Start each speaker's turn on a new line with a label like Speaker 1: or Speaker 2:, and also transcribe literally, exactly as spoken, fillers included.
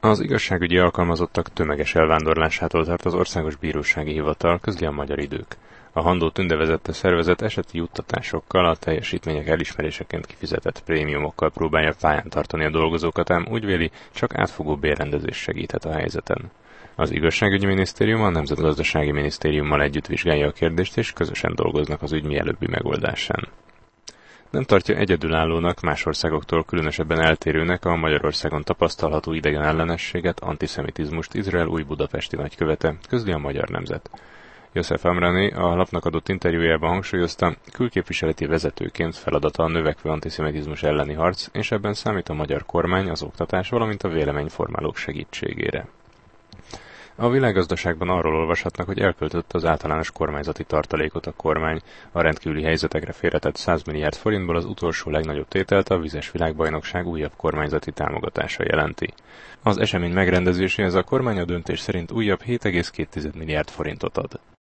Speaker 1: Az igazságügyi alkalmazottak tömeges elvándorlásától tart az Országos Bírósági Hivatal, közli a Magyar Idők. A Handó Tünde vezette szervezet eseti juttatásokkal, a teljesítmények elismeréseként kifizetett prémiumokkal próbálja pályán tartani a dolgozókat, ám úgy véli, csak átfogó bérrendezés segíthet a helyzeten. Az Igazságügyi Minisztérium a Nemzetgazdasági Minisztériummal együtt vizsgálja a kérdést, és közösen dolgoznak az ügy mielőbbi megoldásán. Nem tartja egyedülállónak, más országoktól különösebben eltérőnek a Magyarországon tapasztalható idegenellenességet, antiszemitizmust Izrael új budapesti nagykövete, közli a Magyar Nemzet. József Amrani a lapnak adott interjújában hangsúlyozta, külképviseleti vezetőként feladata a növekvő antiszemitizmus elleni harc, és ebben számít a magyar kormány, az oktatás, valamint a véleményformálók segítségére. A Világgazdaságban arról olvashatnak, hogy elköltött az általános kormányzati tartalékot a kormány, a rendkívüli helyzetekre félretett száz milliárd forintból az utolsó legnagyobb tételt a vizes világbajnokság újabb kormányzati támogatása jelenti. Az esemény megrendezéséhez a kormány a döntés szerint újabb hét egész két milliárd forintot ad.